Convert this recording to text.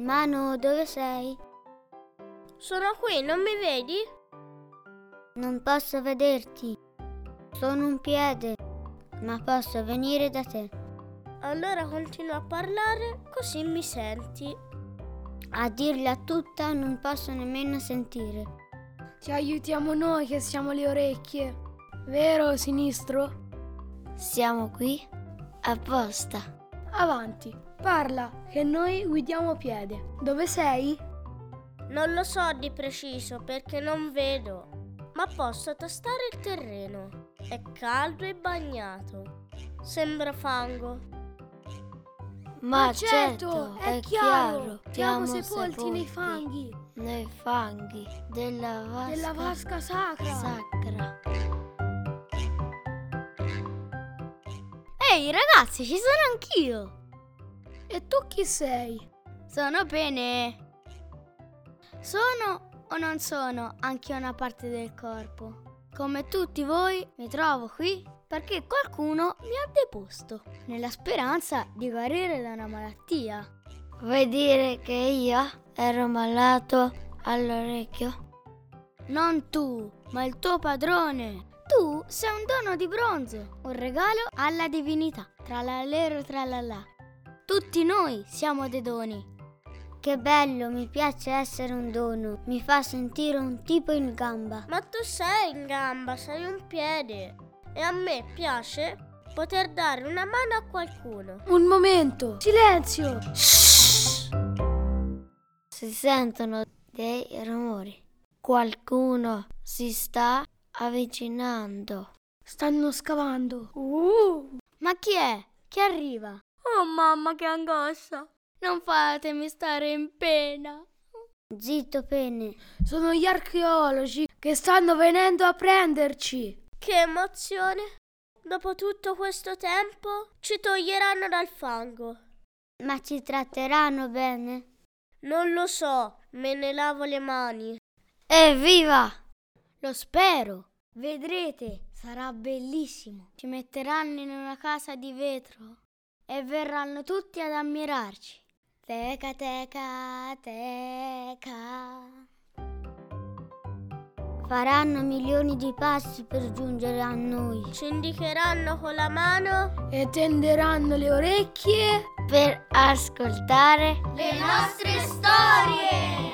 Manu, dove sei? Sono qui, non mi vedi? Non posso vederti. Sono un piede, ma posso venire da te. Allora continua a parlare, così mi senti. A dirla tutta non posso nemmeno sentire. Ti aiutiamo noi che siamo le orecchie. Vero, sinistro? Siamo qui apposta. Avanti, parla, che noi guidiamo piede. Dove sei? Non lo so di preciso perché non vedo, ma posso tastare il terreno. È caldo e bagnato. Sembra fango. Ma certo, è chiaro. Siamo sepolti nei fanghi. Nei fanghi della vasca sacra. Ehi ragazzi, ci sono anch'io. E tu chi sei? Sono Pene. Sono o non sono anche una parte del corpo? Come tutti voi mi trovo qui perché qualcuno mi ha deposto, nella speranza di guarire da una malattia. Vuoi dire che io ero malato all'orecchio? Non tu, ma il tuo padrone. Tu sei un dono di bronzo, un regalo alla divinità. Trallallero trallallà. Tutti noi siamo dei doni. Che bello, mi piace essere un dono. Mi fa sentire un tipo in gamba. Ma tu sei in gamba, sei un piede. E a me piace poter dare una mano a qualcuno. Un momento, silenzio! Si sentono dei rumori. Qualcuno si sta avvicinando. Stanno scavando. Ma chi è? Chi arriva? Oh mamma, che angoscia! Non fatemi stare in pena. Zitto, Pene. Sono gli archeologi che stanno venendo a prenderci. Che emozione! Dopo tutto questo tempo ci toglieranno dal fango. Ma ci tratteranno bene? Non lo so, me ne lavo le mani. Evviva! Lo spero. Vedrete, sarà bellissimo. Ci metteranno in una casa di vetro e verranno tutti ad ammirarci. Teca, teca, teca. Faranno milioni di passi per giungere a noi. Ci indicheranno con la mano E tenderanno le orecchie Per ascoltare le nostre storie.